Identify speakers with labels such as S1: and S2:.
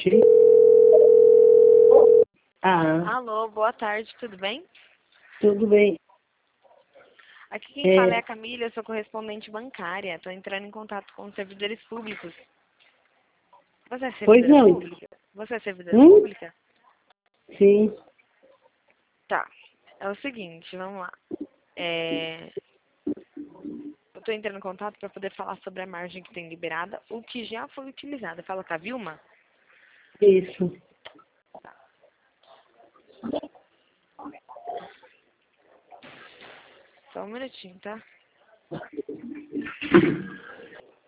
S1: gente. Ah,
S2: Alô, boa tarde, tudo bem?
S1: tudo bem.
S2: Aqui quem fala é a Camila, eu sou correspondente bancária. Estou entrando em contato com os servidores públicos. Você é
S1: Pois
S2: servidora
S1: não.
S2: pública? Você é servidora
S1: Hum?
S2: pública?
S1: Sim.
S2: Tá. É o seguinte, vamos lá. Eu estou entrando em contato para poder falar sobre a margem que tem liberada, o que já foi utilizada. Fala com a Vilma?
S1: Isso.
S2: Só um minutinho, tá?